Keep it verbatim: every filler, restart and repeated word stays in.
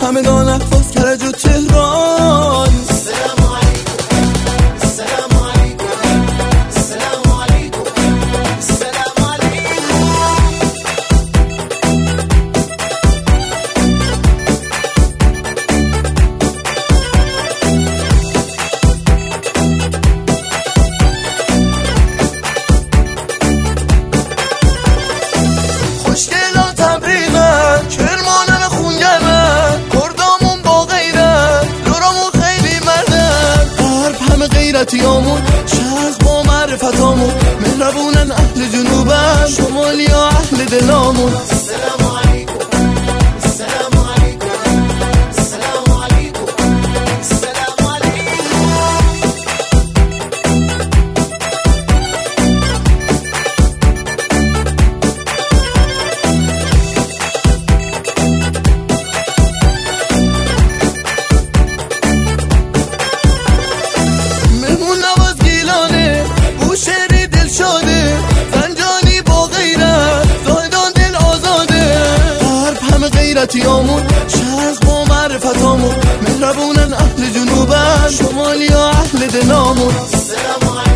همدان، اهواز، کرج و تهران. السلام علیکم، السلام علیکم، السلام علیکم، السلام علیکم. خوشگلان تبریزن، کرمانن خونگرن، کردامون با غیرت، لورامون خیلی مردن. غرب همه غیرتیامون، شرق با معرفتامون، مهربونن اهل جنوبن، شمالی ها اهل دلامون. السلام علیکم، السلام علیکم، السلام علیکم، السلام علیکم. مهمون نواز گیلانه، بوشهری دل شاده، زنجانی با غیرت، زاهدان دل آزاده. غرب همه غیرتیامون، شرق با معرفتامون، مهربونن اهل جنوبن، شمالی ها اهل دلامون. السلام علیکم.